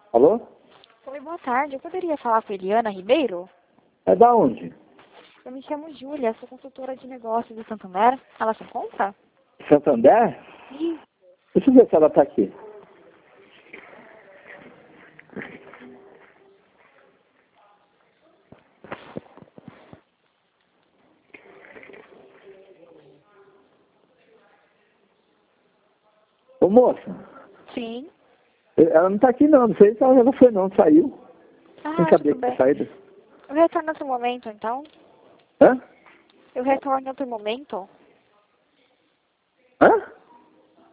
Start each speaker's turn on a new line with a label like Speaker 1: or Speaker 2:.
Speaker 1: Alô?
Speaker 2: Oi, boa tarde. Eu poderia falar com a Eliana Ribeiro?
Speaker 1: É da onde?
Speaker 2: Eu me chamo Júlia, sou consultora de negócios do Santander. Ela se encontra?
Speaker 1: Santander?
Speaker 2: Sim.
Speaker 1: Deixa eu ver se ela está aqui. Ô moça,
Speaker 2: Sim.
Speaker 1: ela não está aqui não sei se ela foi não, saiu. Sem saber
Speaker 2: Tudo
Speaker 1: que
Speaker 2: bem.
Speaker 1: saída.
Speaker 2: Eu retorno em outro momento, então.
Speaker 1: Hã?
Speaker 2: Eu retorno em outro momento.
Speaker 1: Hã?